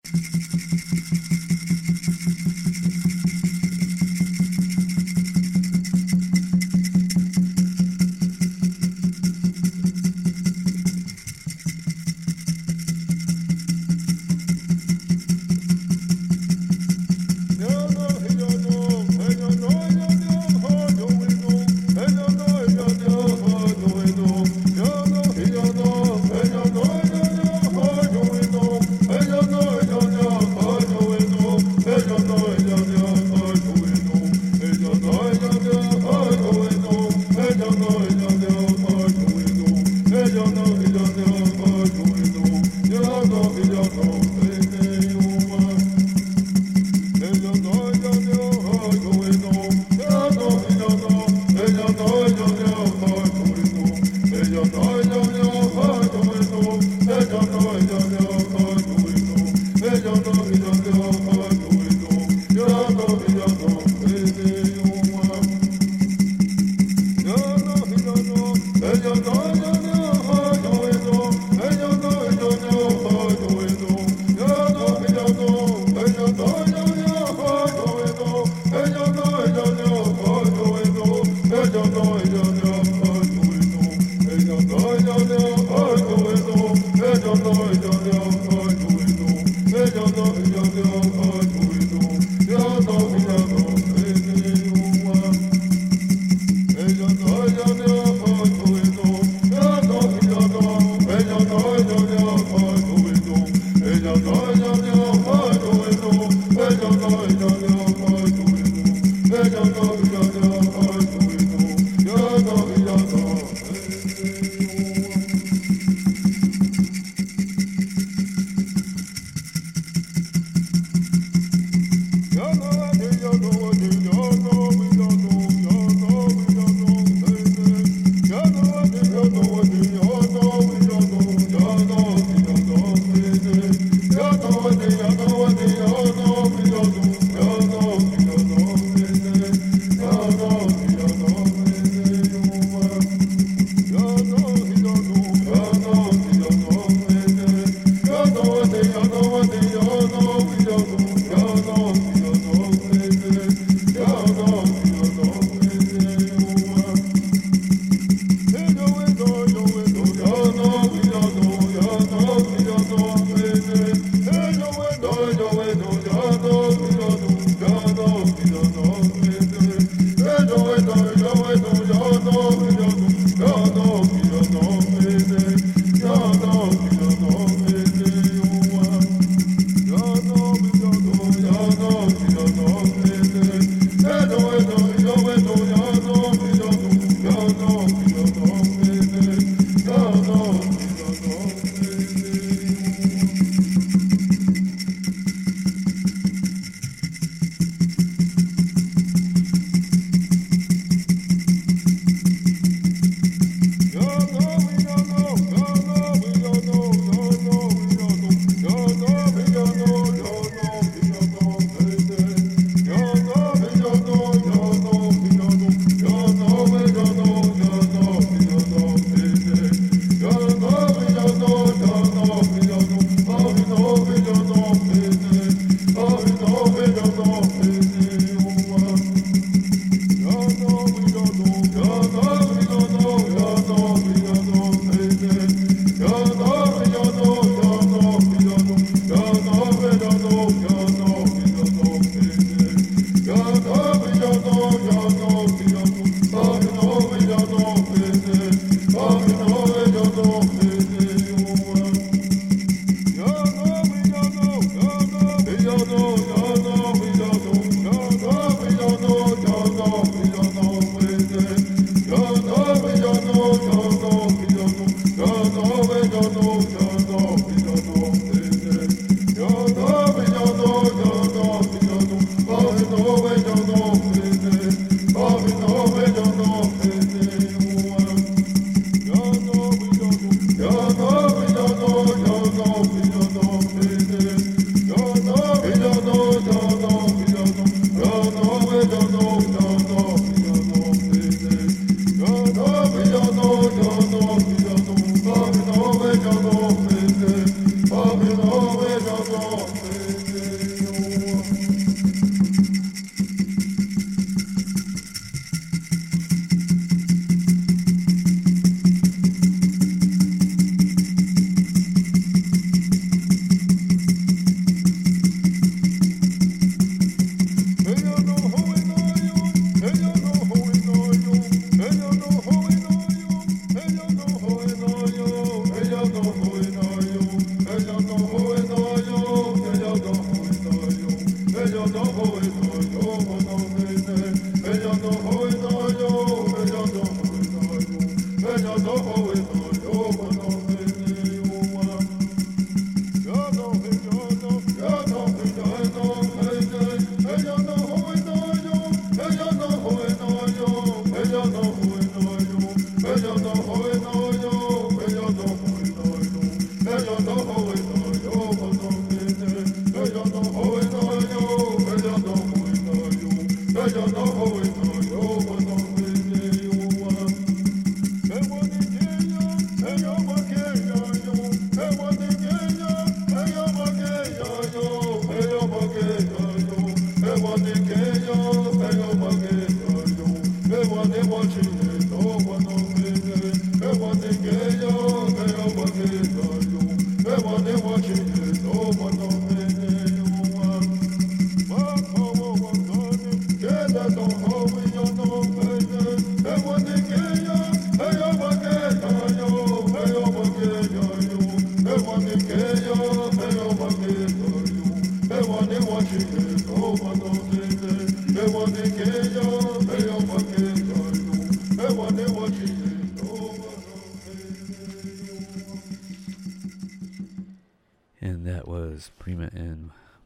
Yo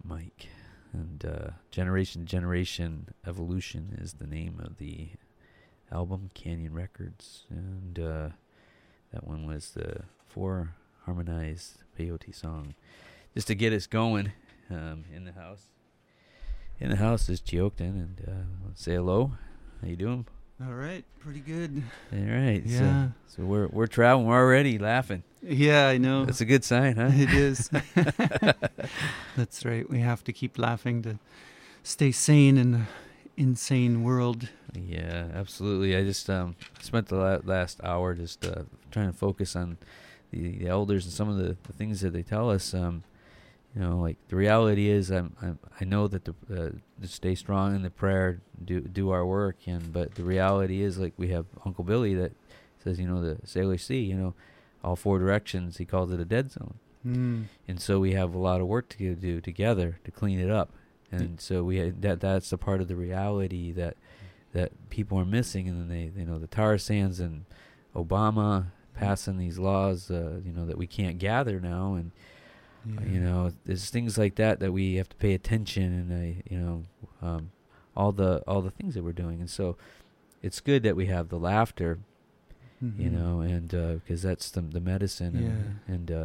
Mike. And Generation Generation Evolution is the name of the album, Canyon Records. And that one was the 4 harmonized peyote song. Just to get us going in the house. In the house is Chiokten, and let's say hello. How you doing? All right, pretty good. All right. Yeah. So we're traveling. We're already laughing. Yeah, I know. That's a good sign, huh? It is. That's right. We have to keep laughing to stay sane in the insane world. Yeah, absolutely. I just spent the last hour just trying to focus on the elders and some of the things that they tell us. Like the reality is, I know that to stay strong in the prayer, do our work, but the reality is, like we have Uncle Billy that says, the Salish Sea, all 4 directions. He calls it a dead zone, and so we have a lot of work to do together to clean it up, and so that's a part of the reality that people are missing, and then the tar sands and Obama passing these laws, that we can't gather now, and. Yeah. There's things like that we have to pay attention, and all the things that we're doing, and so it's good that we have the laughter, and because that's the medicine, and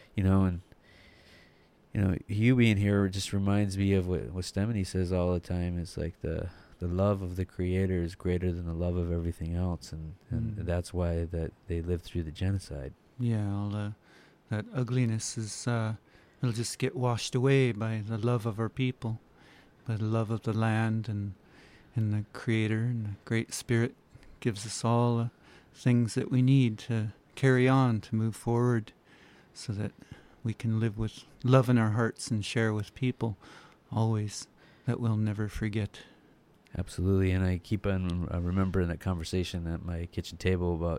you being here just reminds me of what Stemony says all the time. It's like the love of the Creator is greater than the love of everything else, and that's why that they lived through the genocide. Yeah, all that ugliness is. It'll just get washed away by the love of our people, by the love of the land and the Creator, and the Great Spirit gives us all the things that we need to carry on, to move forward, so that we can live with love in our hearts and share with people always, that we'll never forget. Absolutely, and I keep on remembering that conversation at my kitchen table about,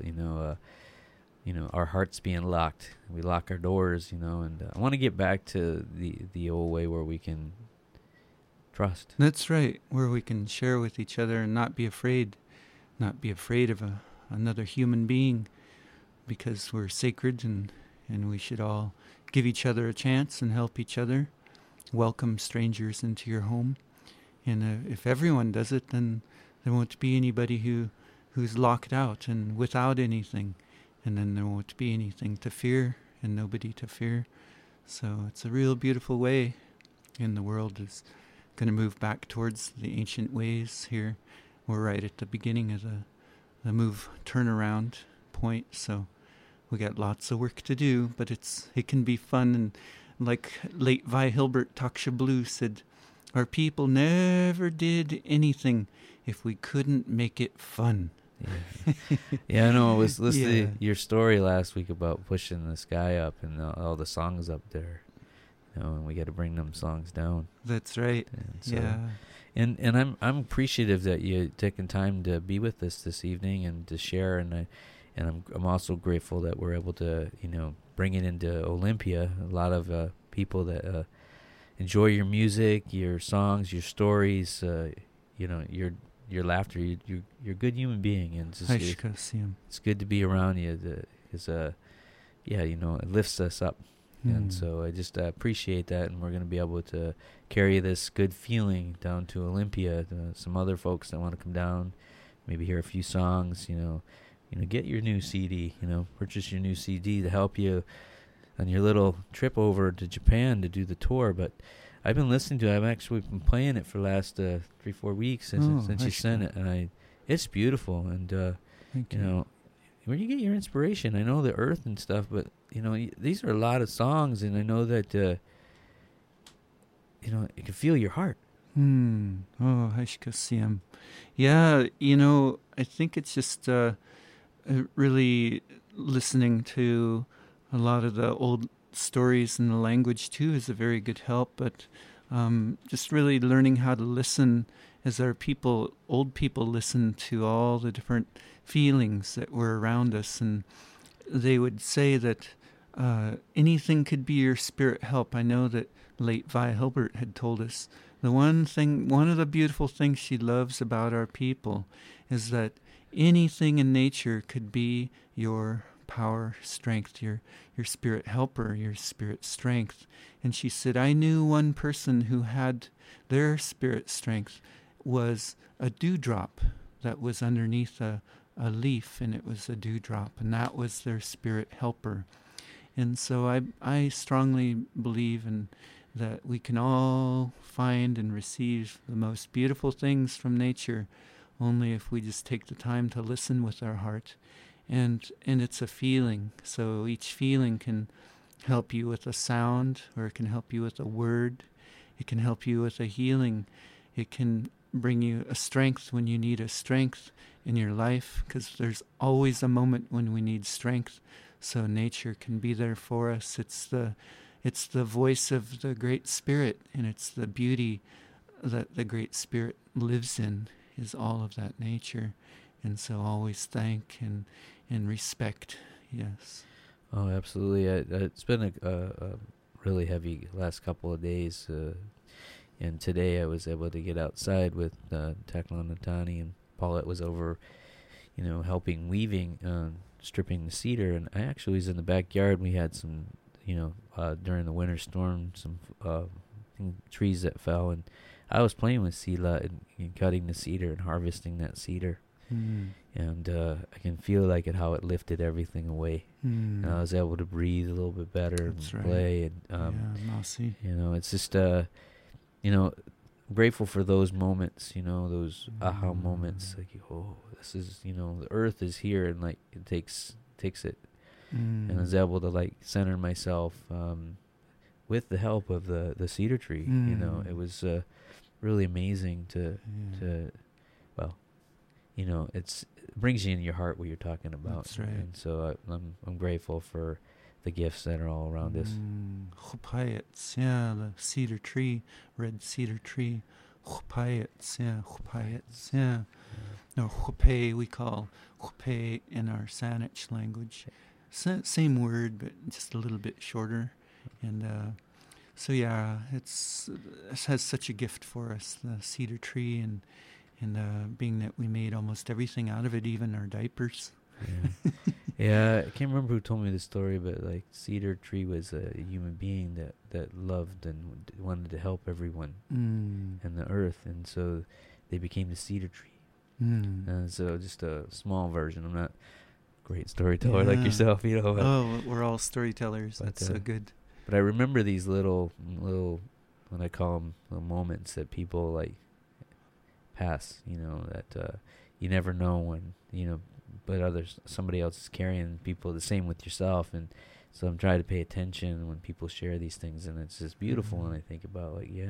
our hearts being locked. We lock our doors, and I want to get back to the old way where we can trust. That's right, where we can share with each other and not be afraid of another human being, because we're sacred, and we should all give each other a chance and help each other, welcome strangers into your home. And if everyone does it, then there won't be anybody who's locked out and without anything. And then there won't be anything to fear and nobody to fear. So it's a real beautiful way. And the world is going to move back towards the ancient ways here. We're right at the beginning of the move turnaround point. So we got lots of work to do, but it can be fun. And like late Vi Hilbert Taksha Blue said, our people never did anything if we couldn't make it fun. Yeah, I know. I was listening to your story last week about pushing the sky up and all the songs up there. And we got to bring them songs down. That's right. And so, and I'm appreciative that you taking time to be with us this evening and to share. And I'm also grateful that we're able to bring it into Olympia. A lot of people that enjoy your music, your songs, your stories. Your laughter, you're a good human being, and it's good to be around you, because it lifts us up, and so I just appreciate that, and we're going to be able to carry this good feeling down to Olympia, to some other folks that want to come down, maybe hear a few songs, get your new CD, purchase your new CD to help you on your little trip over to Japan to do the tour, but I've been listening to it. I've actually been playing it for the last 3-4 weeks since you sent it, and it's beautiful. And where do you get your inspiration? I know the Earth and stuff, but these are a lot of songs, and I know that it can feel your heart. Oh, Hashkasiam. Yeah, I think it's just really listening to a lot of the old stories in the language too is a very good help, but just really learning how to listen as our old people listen to all the different feelings that were around us, and they would say that anything could be your spirit help. I know that late Vi Hilbert had told us one of the beautiful things she loves about our people is that anything in nature could be your power, strength, your spirit helper, your spirit strength. And she said, I knew one person who had their spirit strength was a dewdrop that was underneath a leaf, and it was a dewdrop, and that was their spirit helper. And so I strongly believe in that we can all find and receive the most beautiful things from nature only if we just take the time to listen with our heart. And it's a feeling. So each feeling can help you with a sound, or it can help you with a word. It can help you with a healing. It can bring you a strength when you need a strength in your life, because there's always a moment when we need strength. So nature can be there for us. It's the voice of the Great Spirit, and it's the beauty that the Great Spirit lives in, is all of that nature. And so always thank and respect. Yes. Oh, absolutely. It's been a really heavy last couple of days. And today I was able to get outside with Tekla Natani, and Paulette was over, helping weaving, stripping the cedar. And I actually was in the backyard. We had some, during the winter storm, some trees that fell. And I was playing with Sila and cutting the cedar and harvesting that cedar. Mm. And I can feel like how it lifted everything away. Mm. And I was able to breathe a little bit better. That's and right. play. And Mercy. it's just grateful for those moments. Those aha moments. Like, this is the earth is here, and like it takes it. Mm. And I was able to center myself with the help of the cedar tree. Mm. It was really amazing to it brings you in your heart what you're talking about. That's right. And so I'm grateful for the gifts that are all around us. Chupayets, the cedar tree, red cedar tree. Chupayets, chupayets, No, chupe we call chupe in our Saanich language. Same word, but just a little bit shorter. And it has such a gift for us, the cedar tree, and being that we made almost everything out of it, even our diapers. Yeah, I can't remember who told me the story, but cedar tree was a human being that loved and wanted to help everyone and the earth, and so they became the cedar tree. And so just a small version. I'm not a great storyteller like yourself, we're all storytellers. That's so good. But I remember these little, what I call them, little moments that people pass. That you never know when but somebody else is carrying people. The same with yourself, and so I'm trying to pay attention when people share these things, and it's just beautiful. And I think about there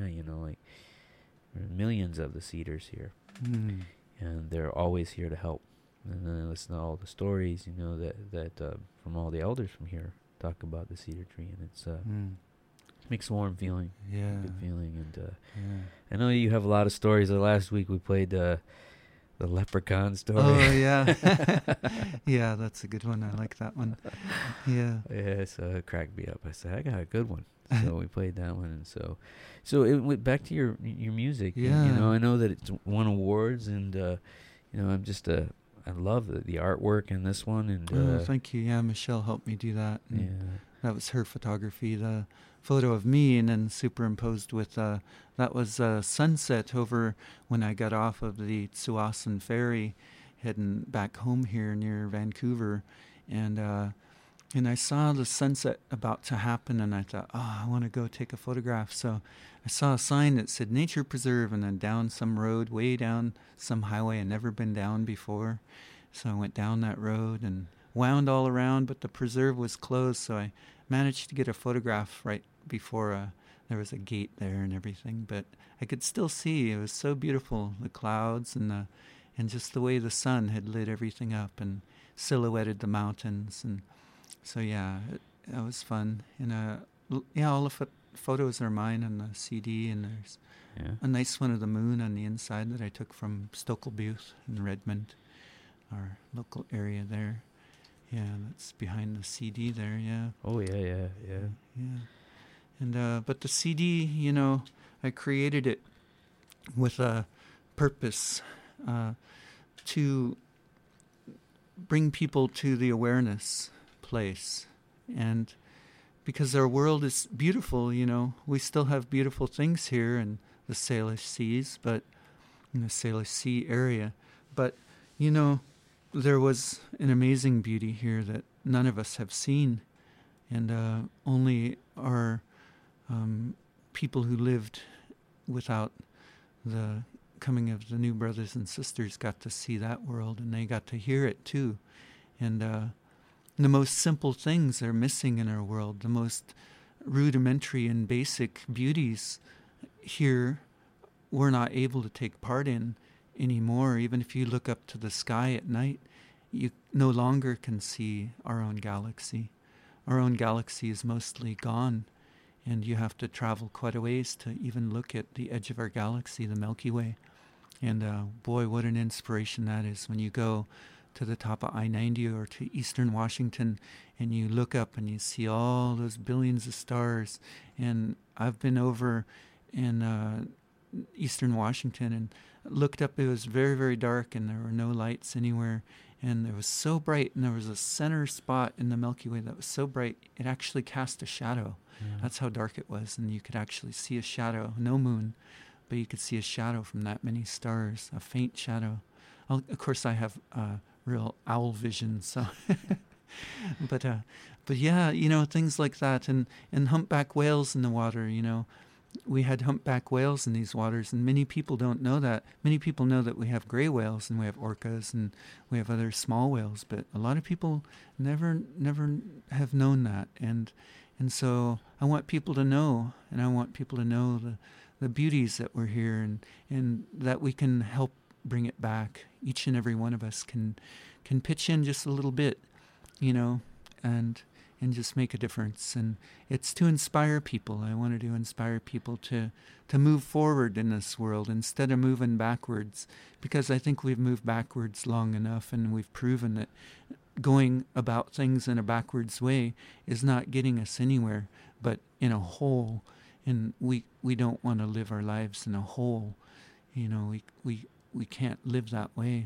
are millions of the cedars here, and they're always here to help. And then I listen to all the stories, that from all the elders from here talk about the cedar tree, and it's makes a warm feeling, good feeling. And I know you have a lot of stories. Last week we played the leprechaun story. Oh, yeah. Yeah, that's a good one. I like that one. Yeah. Yeah, so it cracked me up. I said, I got a good one. So we played that one. And so it went back to your music. Yeah. I know that it's won awards, and, I'm just I love the artwork in this one. And thank you. Yeah, Michelle helped me do that. Yeah. That was her photography, the photo of me, and then superimposed with that was sunset over when I got off of the Tsawwassen ferry heading back home here near Vancouver, and I saw the sunset about to happen, and I thought, I want to go take a photograph. So I saw a sign that said Nature Preserve, and then down some road, way down some highway I'd never been down before. So I went down that road and wound all around, but the preserve was closed, so I managed to get a photograph right before there was a gate there and everything. But I could still see, it was so beautiful, the clouds and just the way the sun had lit everything up and silhouetted the mountains. And so that was fun. And all the photos are mine on the CD, and there's a nice one of the moon on the inside that I took from Stokelbuth in Redmond, our local area there. Yeah, that's behind the CD there, yeah. Oh, yeah. And but the CD, I created it with a purpose to bring people to the awareness place. And because our world is beautiful, we still have beautiful things here in the Salish Seas, but in the Salish Sea area. But, there was an amazing beauty here that none of us have seen. And only our people who lived without the coming of the new brothers and sisters got to see that world, and they got to hear it too. And the most simple things are missing in our world. The most rudimentary and basic beauties here we're not able to take part in anymore. Even if you look up to the sky at night, you no longer can see our own galaxy. Our own galaxy is mostly gone, and you have to travel quite a ways to even look at the edge of our galaxy, the Milky Way. And boy, what an inspiration that is when you go to the top of I-90 or to eastern Washington and you look up and you see all those billions of stars. And I've been over in eastern Washington and looked up. It was very, very dark and there were no lights anywhere. And it was so bright, and there was a center spot in the Milky Way that was so bright, it actually cast a shadow. Yeah. That's how dark it was, and you could actually see a shadow. No moon, but you could see a shadow from that many stars, a faint shadow. Of course, I have real owl vision, so... but yeah, things like that, and humpback whales in the water, We had humpback whales in these waters, and many people don't know that. Many people know that we have gray whales and we have orcas and we have other small whales, but a lot of people never have known that. And so I want people to know, and I want people to know the beauties that were here, and that we can help bring it back. Each and every one of us can pitch in just a little bit, and just make a difference. And it's to inspire people. I wanted to inspire people to move forward in this world instead of moving backwards, because I think we've moved backwards long enough, and we've proven that going about things in a backwards way is not getting us anywhere, but in a hole. And we don't want to live our lives in a hole. We can't live that way.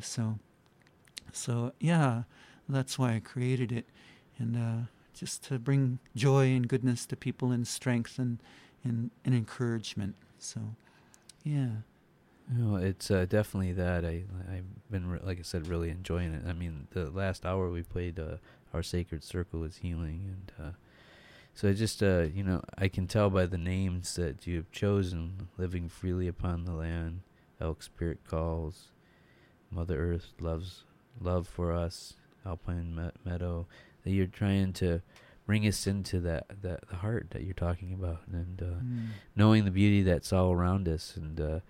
So yeah, that's why I created it. And just to bring joy and goodness to people, and strength and encouragement. So, yeah. It's definitely that. I've been, like I said, really enjoying it. I mean, the last hour we played Our Sacred Circle is Healing. And so I just, I can tell by the names that you have chosen: Living Freely Upon the Land, Elk Spirit Calls, Mother Earth Loves Love for Us, Alpine Meadow, that you're trying to bring us into the heart that you're talking about, and knowing the beauty that's all around us. And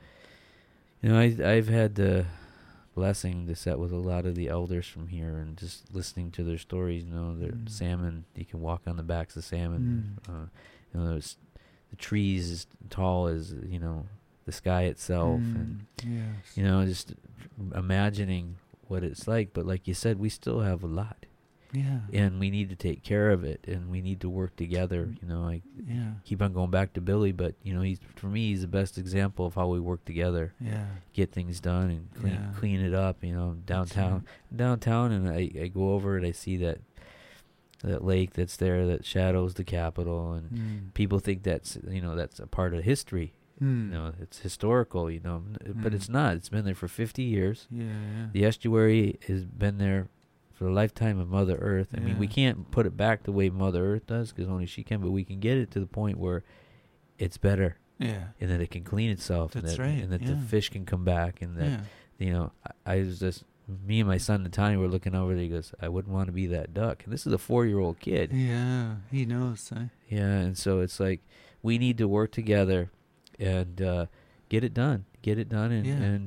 I've had the blessing to sit with a lot of the elders from here, and just listening to their stories. Their salmon, you can walk on the backs of salmon. There's the trees as tall as the sky itself, and yes. Just imagining what it's like. But like you said, we still have a lot. Yeah. And we need to take care of it, and we need to work together. I keep on going back to Billy, but for me, he's the best example of how we work together. Yeah. Get things done and clean it up. Downtown, and I go over it. I see that lake that's there that shadows the Capitol, and people think that's a part of history. It's historical. But it's not. It's been there for 50 years. Yeah. The estuary has been there for the lifetime of Mother Earth. I mean, we can't put it back the way Mother Earth does, because only she can, but we can get it to the point where it's better. Yeah. And that it can clean itself. That's and that, right. And that the fish can come back. And that, I was just, me and my son, Natani, were looking over there. He goes, I wouldn't want to be that duck. And this is a 4-year-old kid. Yeah, he knows. Yeah, and so it's like, we need to work together and get it done. And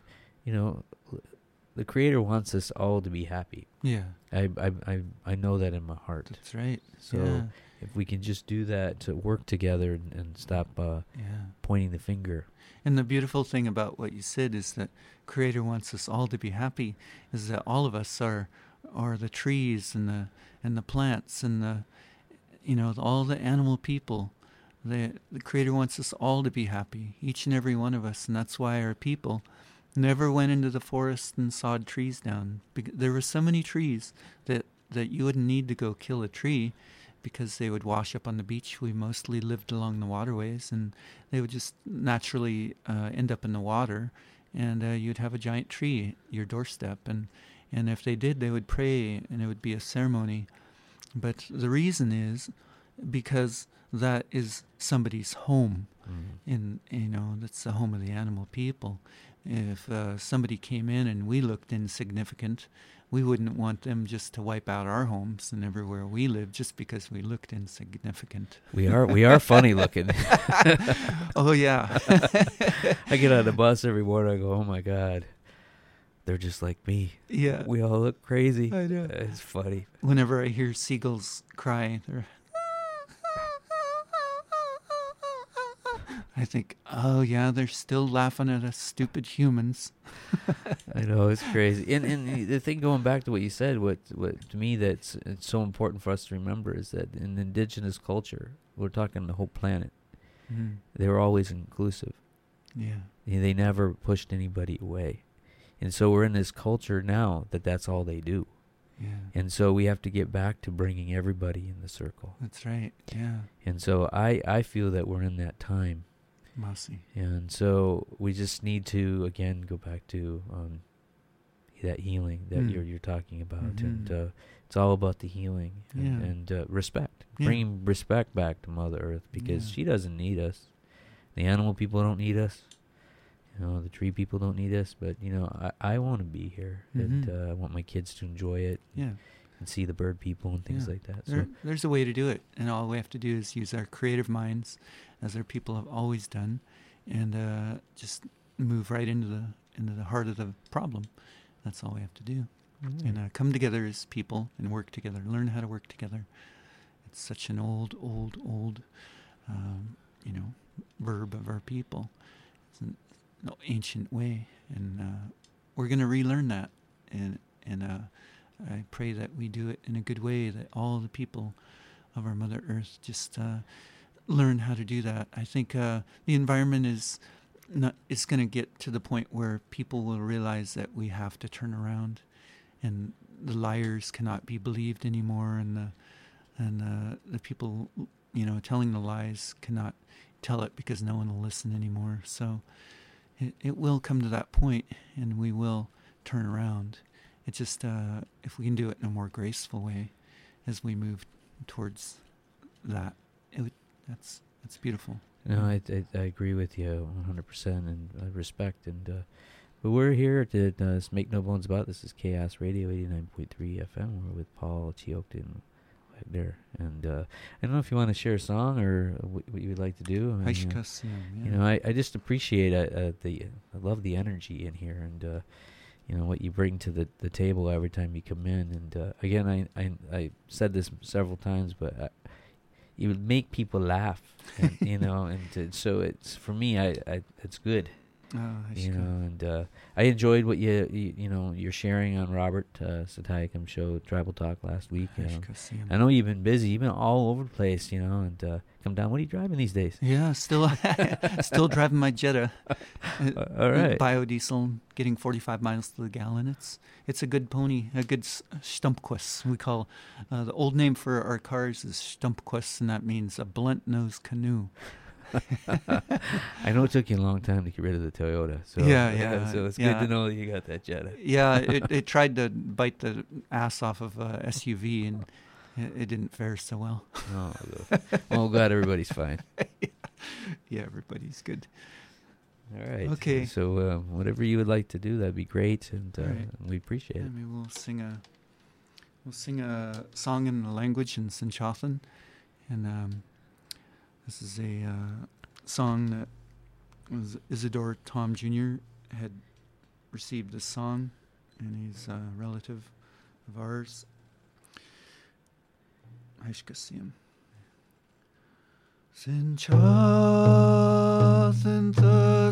the Creator wants us all to be happy. Yeah. I know that in my heart. That's right. So if we can just do that, to work together and stop pointing the finger. And the beautiful thing about what you said is that Creator wants us all to be happy, is that all of us are the trees and the plants and all the animal people. The Creator wants us all to be happy, each and every one of us, and that's why our people never went into the forest and sawed trees down. There were so many trees that that you wouldn't need to go kill a tree because they would wash up on the beach. We mostly lived along the waterways, and they would just naturally end up in the water, and you'd have a giant tree at your doorstep. And if they did, they would pray, and it would be a ceremony. But the reason is because that is somebody's home. And, that's the home of the animal people. If somebody came in and we looked insignificant, we wouldn't want them just to wipe out our homes and everywhere we live just because we looked insignificant. We are funny looking. Oh, yeah. I get on the bus every morning, I go, oh my God, they're just like me. Yeah. We all look crazy. I know. It's funny. Whenever I hear seagulls cry, I think, oh yeah, they're still laughing at us stupid humans. I know, it's crazy. And the thing, going back to what you said, what to me it's so important for us to remember is that in indigenous culture, we're talking the whole planet, they were always inclusive. Yeah. They never pushed anybody away. And so we're in this culture now that's all they do. Yeah. And so we have to get back to bringing everybody in the circle. That's right. Yeah. And so I feel that we're in that time. Mossy. And so we just need to, again, go back to that healing that you're talking about. And it's all about the healing and respect. Yeah. Bringing respect back to Mother Earth, because she doesn't need us. The animal people don't need us. The tree people don't need us. But, I want to be here. And I want my kids to enjoy it. Yeah. And see the bird people and things like that. So There's a way to do it, and all we have to do is use our creative minds, as our people have always done, and just move right into the heart of the problem. That's all we have to do, and come together as people and work together. Learn how to work together. It's such an old verb of our people. It's an ancient way, and we're going to relearn that, and I pray that we do it in a good way, that all the people of our Mother Earth just learn how to do that. I think the environment is going to get to the point where people will realize that we have to turn around, and the liars cannot be believed anymore, and the people telling the lies cannot tell it because no one will listen anymore. So it will come to that point, and we will turn around. It's just if we can do it in a more graceful way as we move towards that, that's beautiful. No, I agree with you 100%, and I respect. And but we're here to make no bones about it. This is Chaos Radio 89.3 FM. We're with Paul Chioktyn back there. And I don't know if you want to share a song or what you would like to do. I just appreciate I love the energy in here, and what you bring to the table every time you come in. And again, I said this several times, but you would make people laugh, and so it's, for me, it's good. And I enjoyed what you're sharing on Robert Satayakam show, Tribal Talk, last week. I know you've been busy. You've been all over the place, and come down. What are you driving these days? Yeah, still driving my Jetta. All right. Biodiesel, getting 45 miles to the gallon. It's a good pony, a good Stumpquist. We call the old name for our cars is Stumpquist, and that means a blunt-nosed canoe. I know it took you a long time to get rid of the Toyota. So So it's good to know that you got that Jetta. Yeah, it tried to bite the ass off of a SUV, and it didn't fare so well. Oh, glad everybody's fine. Yeah, everybody's good. All right. Okay. So whatever you would like to do, that'd be great, and right. we appreciate it. Maybe we'll sing a song in the language in Sinchothan, and this is a song that was Isidore Tom Jr. had received this song, and he's a relative of ours. Aishkasiam. Sinchothan the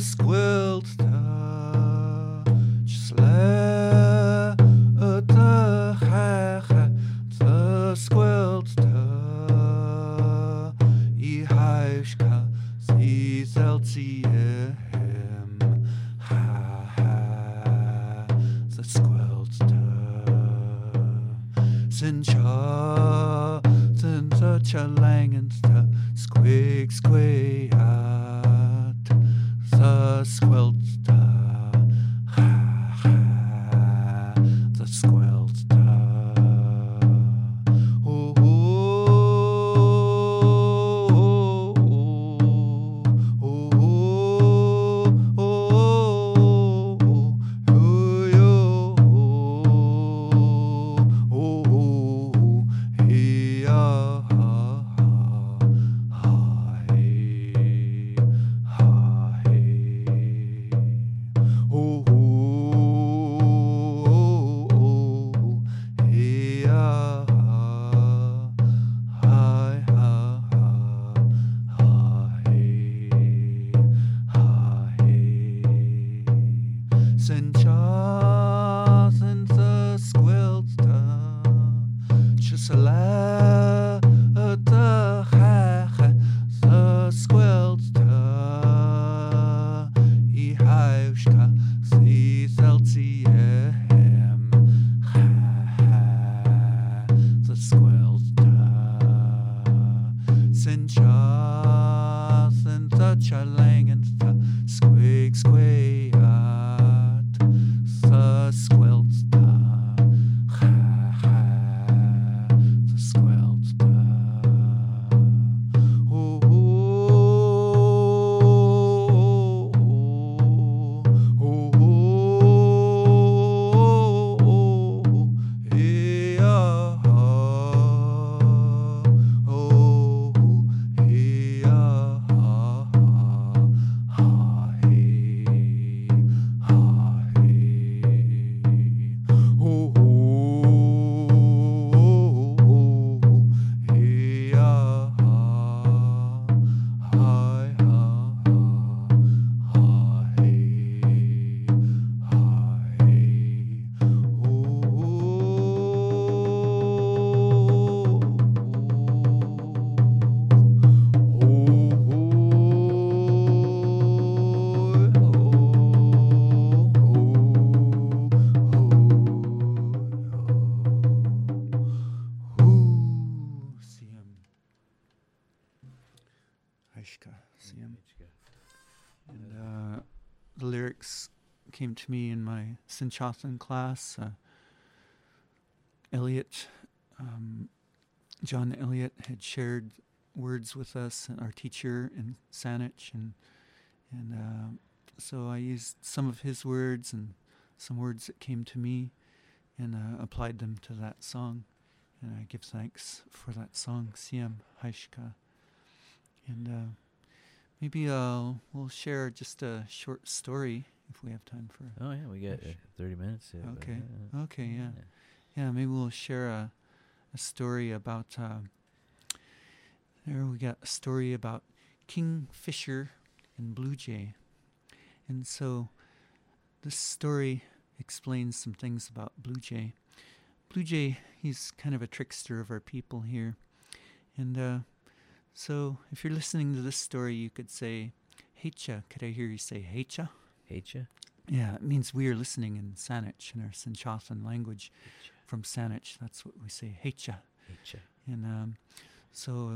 squilta Chle the hacha the squilta Haishka si zeltiem ha the squelta Sincha, sincha chalangensta, squig squeat, the squelsta, ha ha, the squelsta. Oh, oh, oh, oh, oh, Sincha, sincha squelta, chisala, ta ha ha, the squelta, I haushka, si celtiem, ha ha, the squelta, sincha, sincha chalangensta, squig squeat. The squelsta, ha ha, the squelsta. Oh, oh, oh, oh, oh, hey, ah, oh, hey, ah, ha, hey, ha. Oh, oh, hey, ah, hi, ha, hey, Siem. And the lyrics came to me in my Sinchothan class. John Elliott had shared words with us, and our teacher in Saanich, and so I used some of his words and some words that came to me, and applied them to that song. And I give thanks for that song, Siem Haishka. And maybe we'll share just a short story if we have time for. Oh yeah, we got 30 minutes. Okay. Okay. Yeah. Yeah. Maybe we'll share a story about. There we got a story about Kingfisher and Blue Jay, and so this story explains some things about Blue Jay. Blue Jay, he's kind of a trickster of our people here, and so if you're listening to this story, you could say, "Hecha." Could I hear you say "Hecha"? Hecha? Yeah, it means we are listening in Saanich, in our Sinchothan language. Hecha. From Saanich, that's what we say, "Hecha." Hecha. And so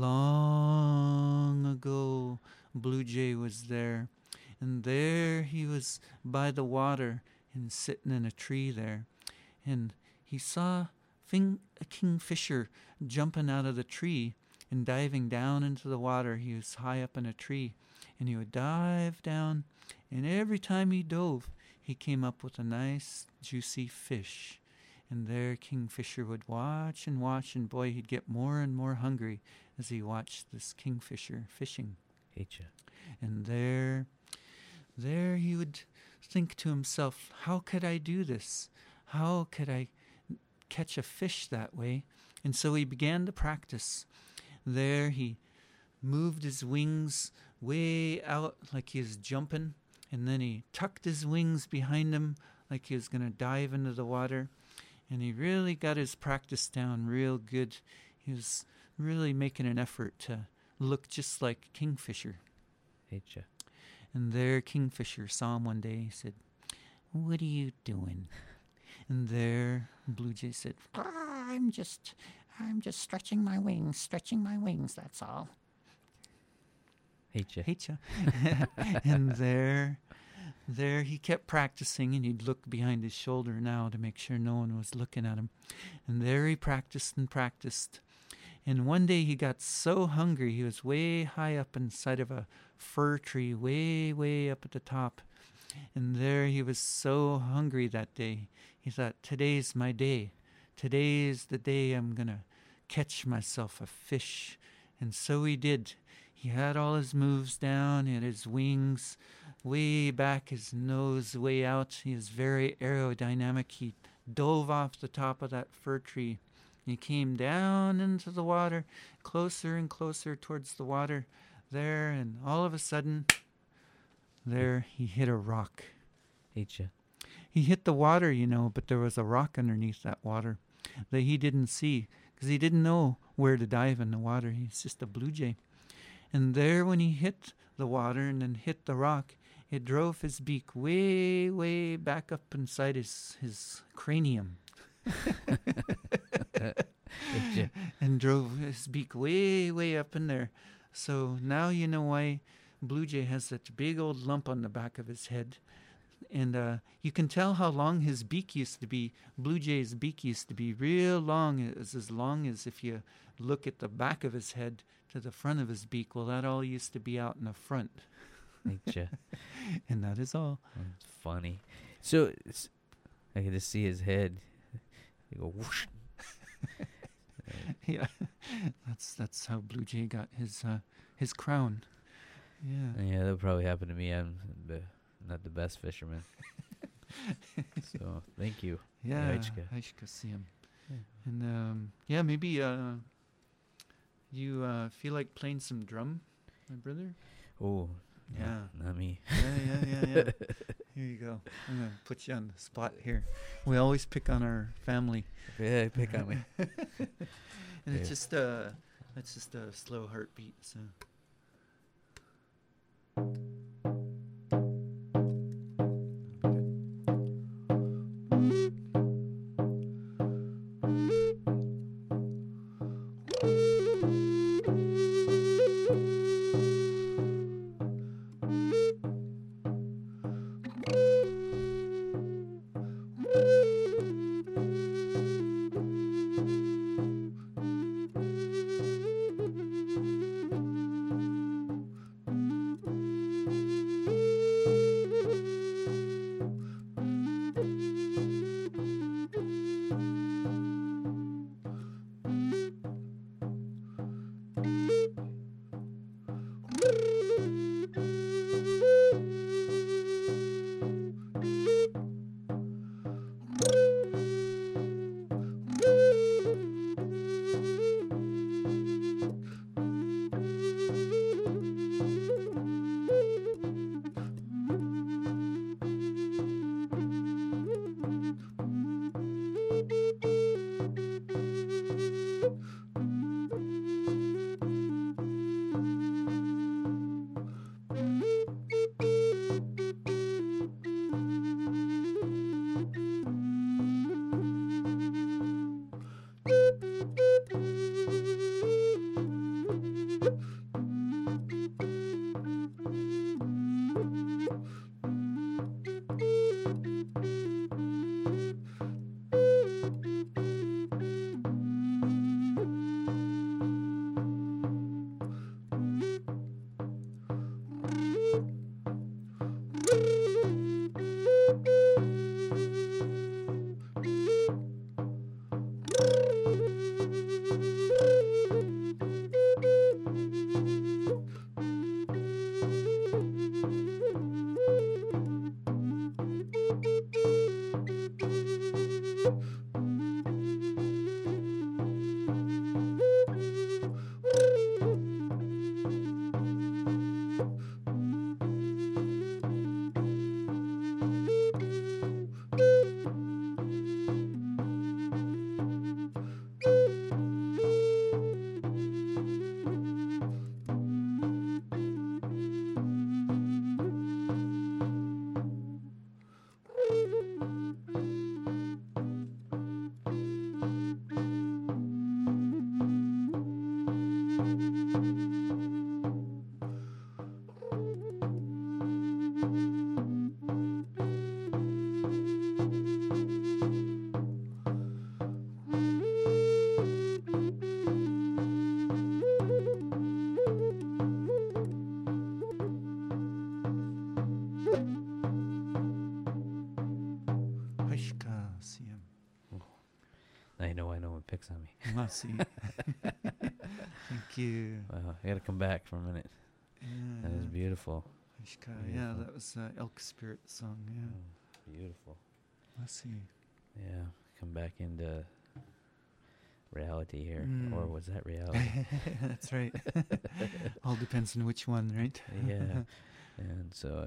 long ago, Blue Jay was there, and there he was by the water and sitting in a tree there, and he saw a kingfisher jumping out of the tree and diving down into the water. He was high up in a tree, and he would dive down, and every time he dove, he came up with a nice, juicy fish. And there Kingfisher would watch, and boy, he'd get more and more hungry as he watched this kingfisher fishing. Hecha. And there he would think to himself, how could I do this? How could I catch a fish that way? And so he began to practice. There he moved his wings way out like he was jumping, and then he tucked his wings behind him like he was going to dive into the water. And he really got his practice down real good. He was really making an effort to look just like Kingfisher. Hecha. And there Kingfisher saw him one day. He said, "What are you doing?" And there Blue Jay said, "I'm I'm just stretching my wings, that's all. Hate you. Hate ya. And there he kept practicing, and he'd look behind his shoulder now to make sure no one was looking at him. And there he practiced and practiced. And one day he got so hungry, he was way high up inside of a fir tree, way, way up at the top. And there he was so hungry that day. He thought, today's my day. Today's the day I'm going to catch myself a fish. And so he did. He had all his moves down. He had his wings way back, his nose way out. He was very aerodynamic. He dove off the top of that fir tree. He came down into the water, closer and closer towards the water there, and all of a sudden, there he hit a rock. Hate you. He hit the water, but there was a rock underneath that water that he didn't see because he didn't know where to dive in the water. He's just a blue jay. And there when he hit the water and then hit the rock, it drove his beak way, way back up inside his cranium. And drove his beak way, way up in there. So now you know why Blue Jay has such a big old lump on the back of his head. And you can tell how long his beak used to be. Blue Jay's beak used to be real long. It was as long as if you look at the back of his head to the front of his beak. Well, that all used to be out in the front. Hate you. And that is all. It's funny. So I can just see his head. You go whoosh. Yeah, that's how Blue Jay got his crown. Yeah. Yeah, that'll probably happen to me. I'm not the best fisherman. So thank you. Yeah, Aichka. Aichka see him. Yeah. And maybe you feel like playing some drum, my brother? Oh, yeah. Not me. Yeah. Here you go. I'm going to put you on the spot here. We always pick on our family. Yeah, pick on me. And it's just a slow heartbeat, so. Haishka Siem. I know it picks on me. Masi. Thank you. Wow, I gotta come back for a minute. That is Yeah. beautiful. Haishka. Yeah, Beautiful. that was Elk Spirit song. Oh, Yeah. beautiful. Masi. Yeah, come back into reality here. Mm. Or was that reality? That's right. All depends on which one, right? Yeah. And so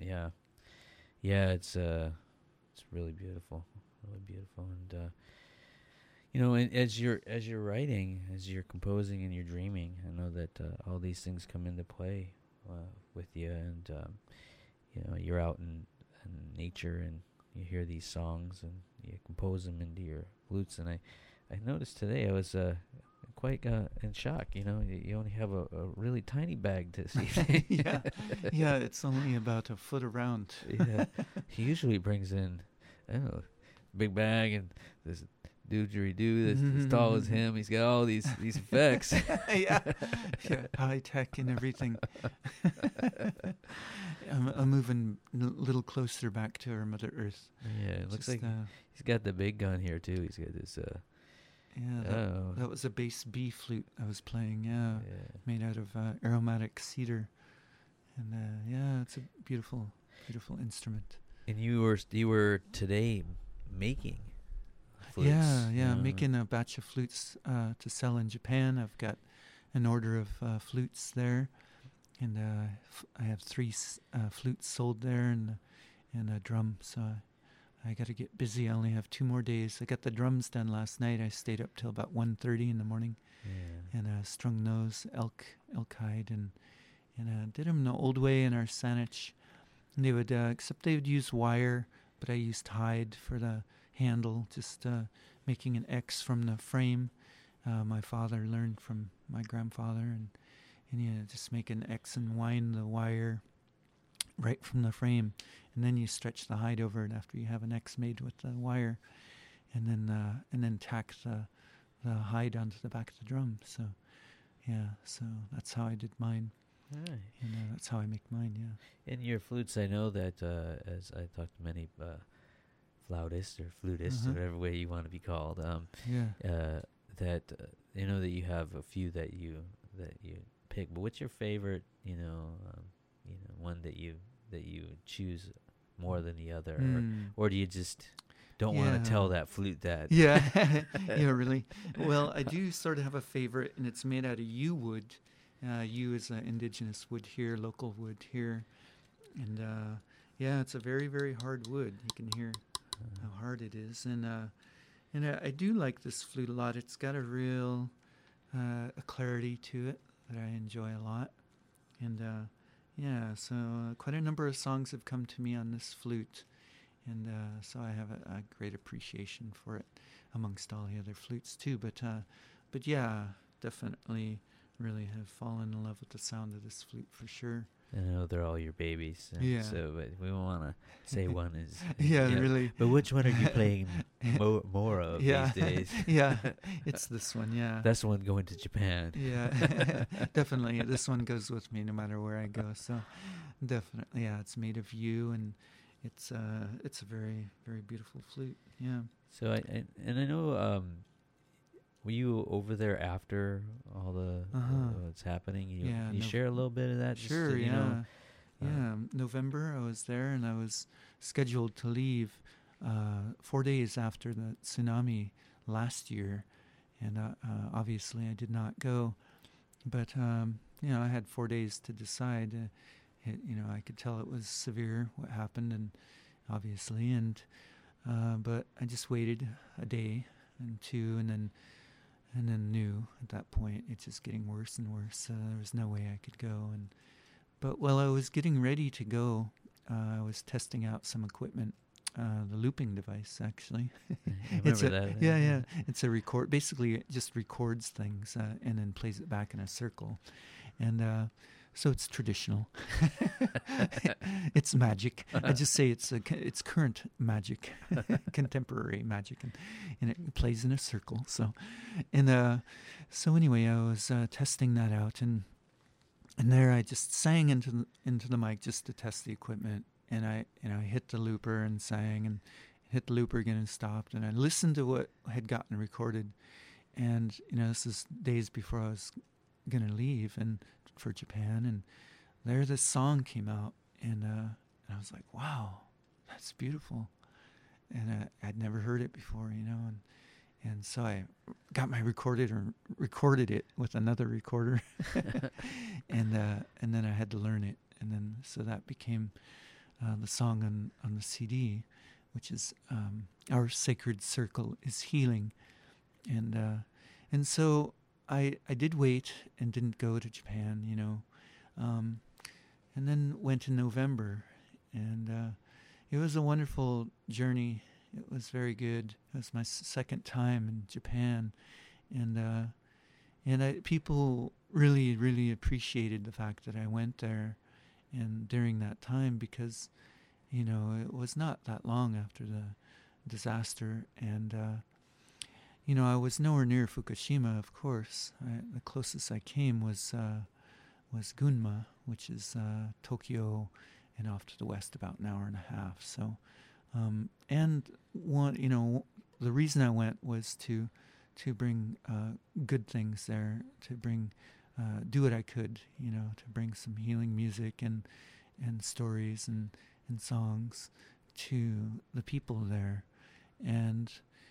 it's really beautiful, and as you're writing, as you're composing and you're dreaming, I know that all these things come into play with you, and you're out in nature and you hear these songs and you compose them into your flutes, and I noticed today I was quite in shock. You only have a really tiny bag this evening. Yeah, it's only about a foot around. Yeah, he usually brings in, I don't know, big bag and this didgeridoo that's as tall as him. He's got all these effects. yeah, high tech and everything. I'm moving a little closer back to our Mother Earth. Yeah, it looks Just, like he's got the big gun here too. He's got this. that was a bass B flute I was playing. Yeah, Yeah. made out of aromatic cedar, and it's a beautiful, beautiful instrument. And you were today making flutes. Yeah, making a batch of flutes to sell in Japan. I've got an order of flutes there, and I have 3 flutes sold there, and a drum. So I got to get busy. I only have 2 more days. I got the drums done last night. I stayed up till about 1:30 in the morning, Yeah. and strung those elk hide, and did them the old way in our Saanich. And they would, except they would use wire, but I used hide for the handle, just making an X from the frame. My father learned from my grandfather, and just make an X and wind the wire right from the frame, and then you stretch the hide over it after you have an X made with the wire, and then tack the hide onto the back of the drum. So that's how I did mine. Right. And that's how I make mine, yeah. In your flutes, I know that as I talked to many flautists or flutists, or whatever way you want to be called, that that you have a few that you pick. But what's your favorite? One that you choose more than the other, or do you just don't want to tell that flute that? Yeah, yeah, really. Well, I do sort of have a favorite, and it's made out of yew wood. Yew is an indigenous wood here, local wood here, and it's a very, very hard wood. You can hear how hard it is, and I do like this flute a lot. It's got a real a clarity to it that I enjoy a lot, and so quite a number of songs have come to me on this flute, and so I have a great appreciation for it amongst all the other flutes too. But yeah, definitely. Really have fallen in love with the sound of this flute for sure. I know they're all your babies. Yeah. So, but we want to say one is. Really. But which one are you playing more of these days? Yeah, it's this one. Yeah. That's the one going to Japan. Yeah, definitely. This one goes with me no matter where I go. So, definitely, yeah. It's made of yew, and it's a very, very beautiful flute. Yeah. So I know. Were you over there after all the what's happening? You share a little bit of that? Sure, November I was there, and I was scheduled to leave 4 days after the tsunami last year, and obviously I did not go. But I had 4 days to decide. I could tell it was severe what happened, and obviously, but I just waited a day and 2, and then knew at that point it's just getting worse and worse. There was no way I could go. But while I was getting ready to go, I was testing out some equipment, the looping device, actually. I remember that. Yeah. It's a record. Basically, it just records things and then plays it back in a circle. And So it's traditional. It's magic. I just say it's current magic, contemporary magic, and it plays in a circle. So anyway, I was testing that out, and there I just sang into the mic just to test the equipment, and I hit the looper and sang, and hit the looper again and stopped, and I listened to what had gotten recorded, and this is days before I was gonna leave and for Japan, and there this song came out, and I was like, wow, that's beautiful, and I'd never heard it before, and so I got my recorded it with another recorder, and then I had to learn it, and then so that became the song on the CD, which is Our Sacred Circle is Healing, and so I did wait and didn't go to Japan, and then went in November, and it was a wonderful journey. It was very good. It was my second time in Japan, and people really, really appreciated the fact that I went there, and during that time, because it was not that long after the disaster, and I was nowhere near Fukushima, of course. The closest I came was Gunma, which is Tokyo, and off to the west about an hour and a half. So, and the reason I went was to bring good things there, to bring do what I could, to bring some healing music and stories and songs to the people there, and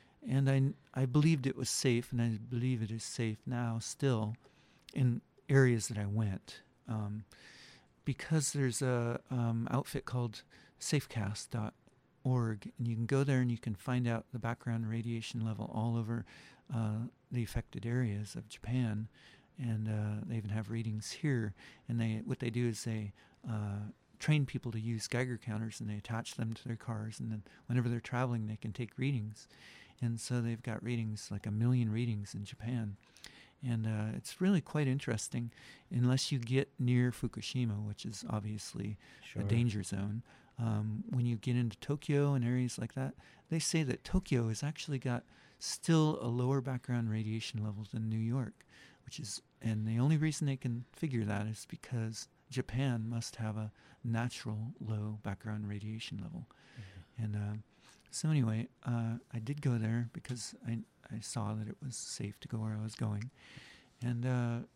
I believed it was safe, and I believe it is safe now still in areas that I went, because there's a outfit called safecast.org, and you can go there and you can find out the background radiation level all over the affected areas of Japan, and they even have readings here, and what they do is they train people to use Geiger counters, and they attach them to their cars, and then whenever they're traveling they can take readings. And so they've got readings, like 1 million readings in Japan. And it's really quite interesting, unless you get near Fukushima, which is obviously a danger zone. When you get into Tokyo and areas like that, they say that Tokyo has actually got still a lower background radiation level than New York, and the only reason they can figure that is because Japan must have a natural low background radiation level. Mm-hmm. And so anyway, I did go there because I saw that it was safe to go where I was going. And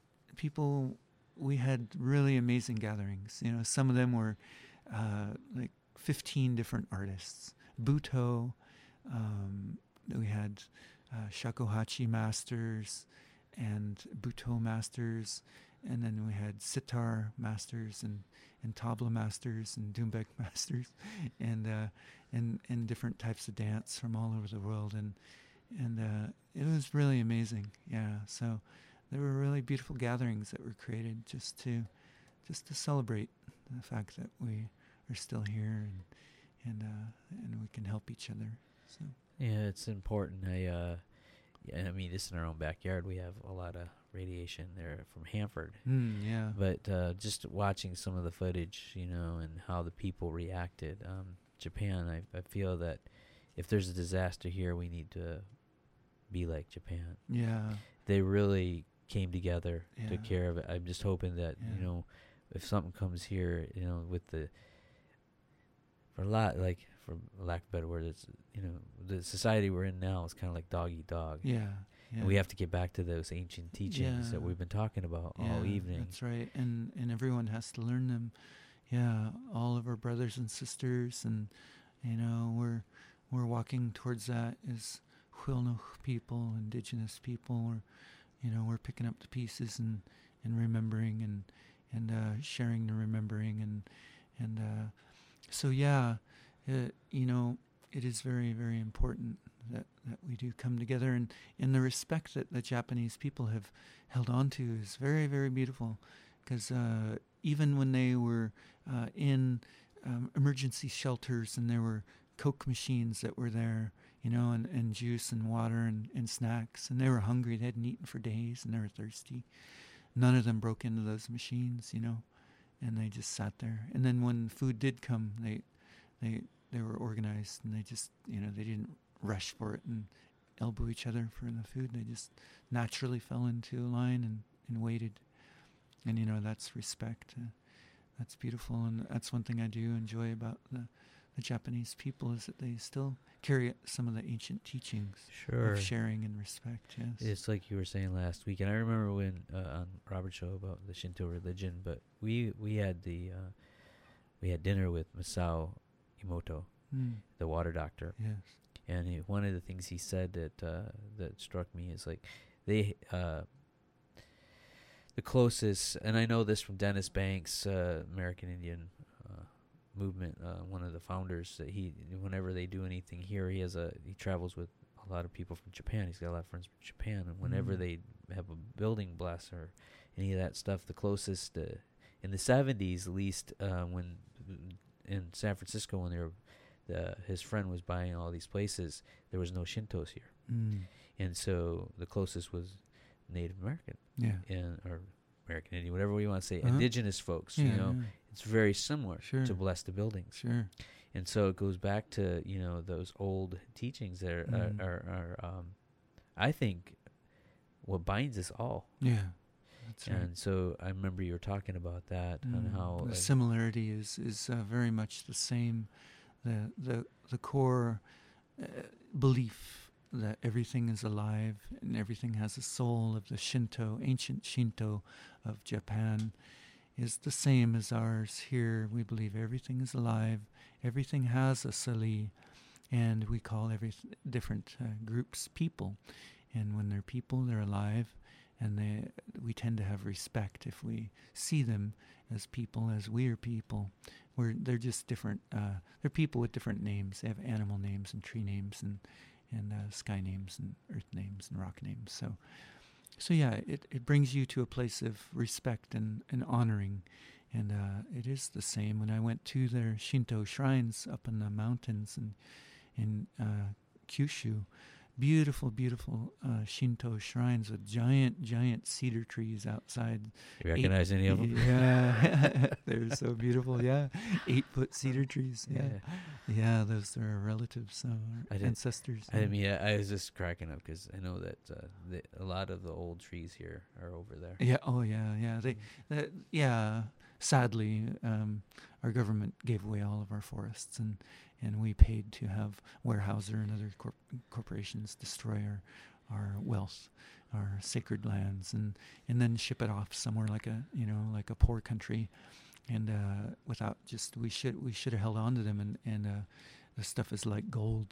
we had really amazing gatherings. Some of them were like 15 different artists. Buto, we had shakuhachi masters and Buto masters, and then we had sitar masters and tabla masters and doumbek masters, and different types of dance from all over the world, and it was really amazing. Yeah, so there were really beautiful gatherings that were created just to celebrate the fact that we are still here, and we can help each other. So yeah, it's important. I mean, just in our own backyard, we have a lot of radiation there from Hanford. Yeah. But just watching some of the footage, and how the people reacted. Japan, I feel that if there's a disaster here, we need to be like Japan. Yeah. They really came together, took care of it. I'm just hoping that, if something comes here, for lack of a better word, it's, the society we're in now is kind of like dog eat dog. Yeah. And we have to get back to those ancient teachings that we've been talking about all evening. That's right. And everyone has to learn them. Yeah. All of our brothers and sisters, and, we're walking towards that as Huilnuch people, indigenous people. We're picking up the pieces and remembering and sharing the remembering, and so it is very, very important that we do come together, and the respect that the Japanese people have held on to is very, very beautiful, because even when they were in emergency shelters, and there were Coke machines that were there, and juice and water and snacks, and they were hungry, they hadn't eaten for days, and they were thirsty. None of them broke into those machines, and they just sat there. And then when food did come, they were organized, and they just, they didn't rush for it and elbow each other for the food. They just naturally fell into a line and waited. And that's respect. That's beautiful, and that's one thing I do enjoy about the Japanese people, is that they still carry some of the ancient teachings of sharing and respect. Yes, it's like you were saying last week, and I remember when on Robert's show about the Shinto religion. But we had we had dinner with Masao Imoto, the water doctor. Yes, and one of the things he said that struck me is like they. The closest, and I know this from Dennis Banks, American Indian movement, one of the founders. That whenever they do anything here, he travels with a lot of people from Japan. He's got a lot of friends from Japan, and whenever they have a building blast or any of that stuff, the closest in the 70s, at least, when in San Francisco, when his friend was buying all these places, there was no Shintos here, and so the closest was Native American, or American Indian, whatever we want to say, indigenous folks. It's very similar to bless the buildings. And so it goes back to those old teachings that are I think, what binds us all. Yeah, that's right. And so I remember you were talking about that and how the similarity is very much the same. The core belief that everything is alive and everything has a soul of the ancient Shinto of Japan, is the same as ours here. We believe everything is alive, everything has a sali, and we call every different groups people. And when they're people, they're alive, and we tend to have respect if we see them as people, as we are people. They're just different. They're people with different names. They have animal names and tree names and sky names and earth names and rock names. So yeah, it brings you to a place of respect and honoring. And it is the same. When I went to their Shinto shrines up in the mountains in Kyushu, beautiful, beautiful Shinto shrines with giant cedar trees outside. You recognize any of them? Yeah, they're so beautiful. Yeah, 8-foot cedar trees. Yeah, those are our relatives, our ancestors. I was just cracking up because I know that a lot of the old trees here are over there. Yeah. Oh, yeah. Sadly, our government gave away all of our forests, and we paid to have Weyerhaeuser and other corporations destroy our wealth, our sacred lands, and then ship it off somewhere like a poor country, and without we should have held on to them, and the stuff is like gold.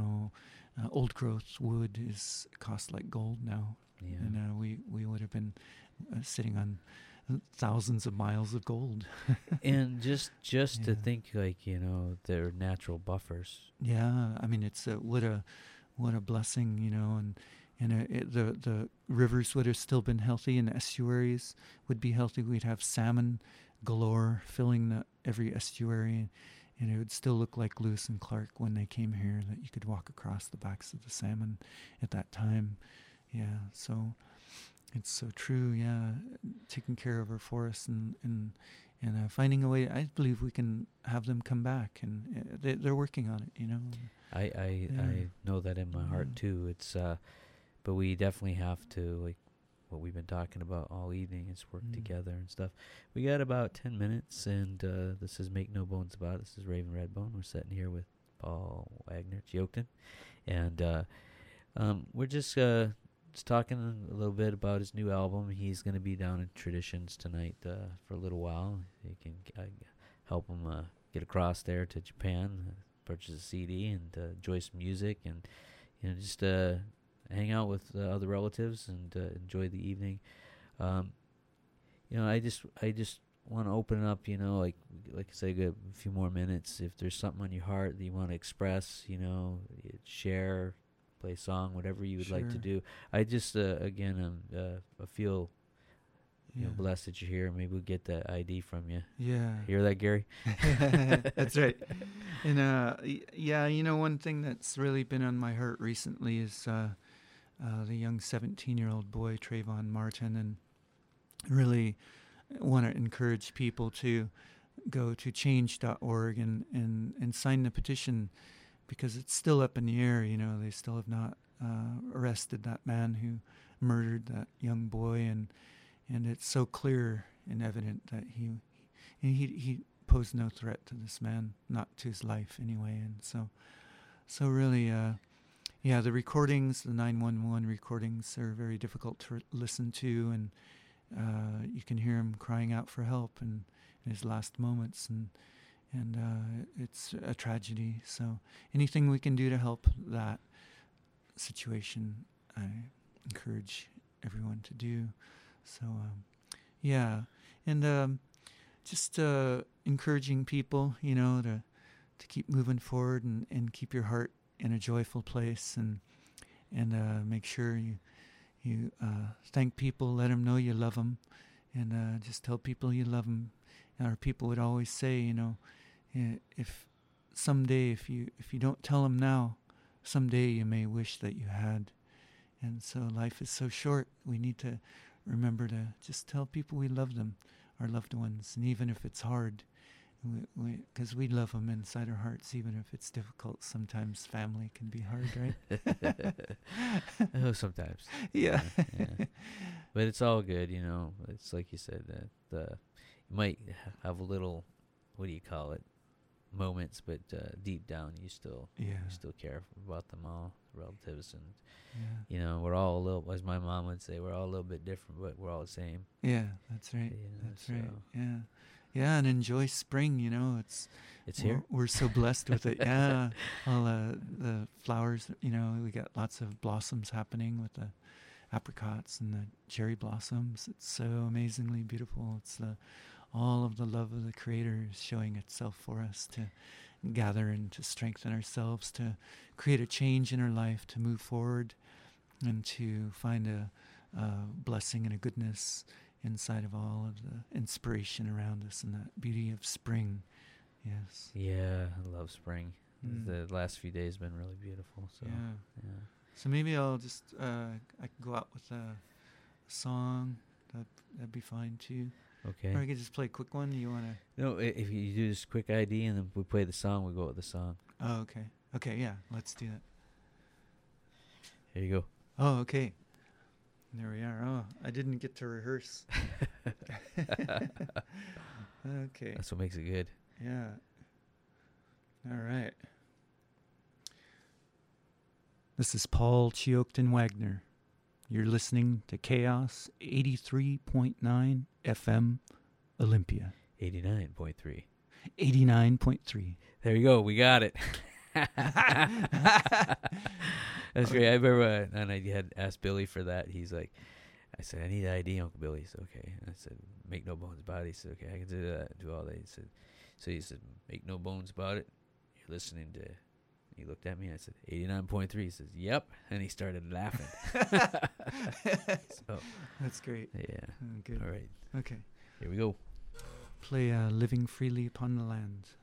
Old growth wood costs like gold now, and we would have been sitting on thousands of miles of gold. And just to think, they're natural buffers. Yeah, I mean, it's what a blessing, and the rivers would have still been healthy, and the estuaries would be healthy. We'd have salmon galore filling every estuary, and it would still look like Lewis and Clark when they came here, that you could walk across the backs of the salmon at that time. Yeah, so it's so true. Yeah, taking care of our forests and finding a way. I believe we can have them come back, and they're working on it. I know that in my heart too. It's but we definitely have to, like what we've been talking about all evening, is work together and stuff. We got about 10 minutes, and this is Make No Bones About It. This is Raven Redbone. We're sitting here with Paul Wagner Tjokten, and we're just talking a little bit about his new album. He's going to be down in Traditions tonight for a little while. You can help him get across there to Japan, purchase a CD, and enjoy some music, and just hang out with other relatives and enjoy the evening. I just want to open it up. Like I said, a few more minutes. If there's something on your heart that you want to express, share, play a song, whatever you would like to do. I just again I feel blessed that you're here. Maybe we'll get that ID from you. Yeah, hear that, Gary? That's right. And one thing that's really been on my heart recently is the young 17-year-old boy Trayvon Martin, and really want to encourage people to go to change.org and sign the petition, because it's still up in the air. They still have not arrested that man who murdered that young boy, and it's so clear and evident that he posed no threat to this man, not to his life anyway. And so really, the recordings, the 911 recordings, are very difficult to listen to, and you can hear him crying out for help in his last moments, and it's a tragedy. So anything we can do to help that situation, I encourage everyone to do. So and just encouraging people, to keep moving forward and keep your heart in a joyful place, and make sure you thank people, let them know you love them, and just tell people you love them. And our people would always say, if someday, if you don't tell them now, someday you may wish that you had. And so life is so short. We need to remember to just tell people we love them, our loved ones, and even if it's hard, because we love them inside our hearts, even if it's difficult. Sometimes family can be hard, right? Oh, sometimes. Yeah. Yeah. But it's all good, It's like you said, that you might have a little, what do you call it, moments, but deep down you still care about them all, relatives, and we're all a little, as my mom would say, we're all a little bit different, but we're all the same. Yeah, that's right. That's right. Yeah, and enjoy spring. It's here. We're so blessed with it. Yeah, all the flowers. We got lots of blossoms happening with the apricots and the cherry blossoms. It's so amazingly beautiful. It's all of the love of the Creator is showing itself for us to gather and to strengthen ourselves, to create a change in our life, to move forward, and to find a blessing and a goodness inside of all of the inspiration around us and that beauty of spring. Yes. Yeah, I love spring. The last few days have been really beautiful. So yeah. So maybe I'll just I can go out with a song. That'd be fine too. Okay. Or I could just play a quick one. You want to? No, if you do this quick ID and then we play the song, we go with the song. Oh, okay. Okay, yeah. Let's do that. Here you go. Oh, okay. There we are. Oh, I didn't get to rehearse. Okay. That's what makes it good. Yeah. All right. This is Paul Chioktyn Wagner. You're listening to Chaos 83.9 FM Olympia. 89.3. 89.3. There you go. We got it. That's great. I remember, and I had asked Billy for that. He's like, I said, I need an ID, Uncle Billy. He said, okay. And I said, make no bones about it. He said, okay, I can do that, do all that. He said, make no bones about it. You're listening to, he looked at me and I said, 89.3. He says, yep. And he started laughing. So that's great. Yeah. Good. All right. Okay. Here we go. Play Living Freely Upon the Land.